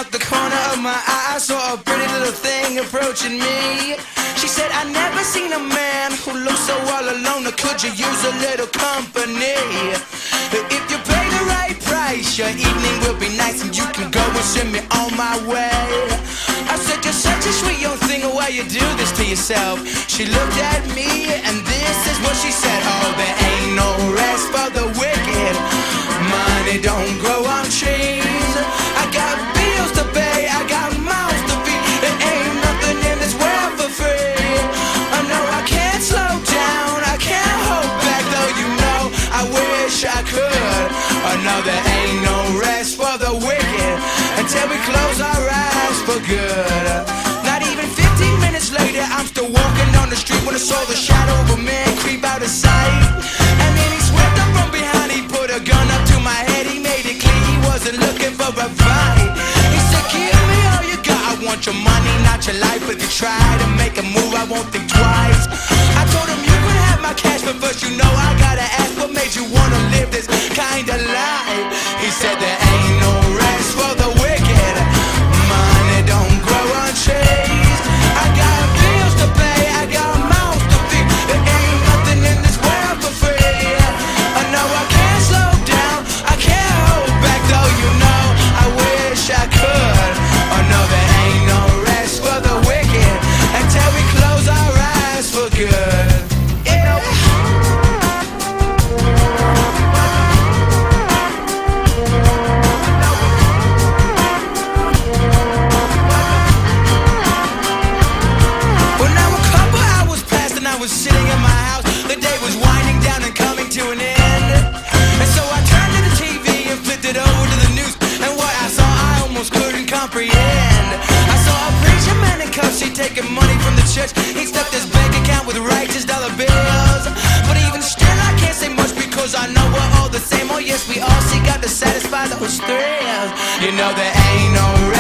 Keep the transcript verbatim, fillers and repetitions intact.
out the corner of my eye, I saw a pretty little thing approaching me. She said, I never seen a man who looks so all alone. Or could you use a little company? If you pay the right price, your evening will be nice, and you can go and send me on my way. I said, you're such a sweet young thing, why you do this to yourself? She looked at me, and this is what she said. Oh, there ain't no rest for the wicked. Money don't grow on trees. I got bills to pay, I got mouths to feed. There ain't nothing in this world for free. I know I can't slow down, I can't hold back, though you know I wish I could. I know there ain't no rest for the wicked until we close our eyes for good. Not even fifteen minutes later, I'm still walking down the street when I saw the shadow of a man creep out of sight. And then he swept up from behind, he put a gun up to my head, he made it clear he wasn't looking for a fight. He said, give me all you got, I want your money, not your life. If you try to make a move, I won't think twice. I told him you could have my cash, but first you know I gotta ask, what made you wanna live this kind of life? He said there ain't no rest for the wicked. Money don't grow on trees. I got bills to pay, I got mouths to feed. There ain't nothing in this world for free. I know I can't slow down, I can't hold back, though you know I wish I could. I know there ain't no rest for the wicked until we close our eyes for good. Yeah. Well, now a couple hours passed and I was sitting in my house. The day was winding down and coming to an end. And so I turned to the T V and flipped it over to the news. And what I saw I almost couldn't comprehend. I saw a preacher man in cuffs, he taking money from the church. He stuffed his bank account with righteous dollar bills. But even still I can't say much, because I know we're all the same. Oh yes, we all seek out to satisfy those thrills. You know there ain't no